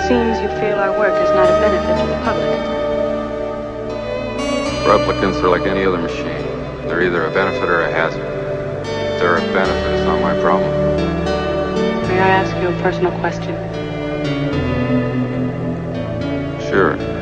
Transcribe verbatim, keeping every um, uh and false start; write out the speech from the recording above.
seems you feel our work is not a benefit to the public. Replicants are like any other machine. They're either a benefit or a hazard. If they're a benefit, it's not my problem. May I ask you a personal question? Sure.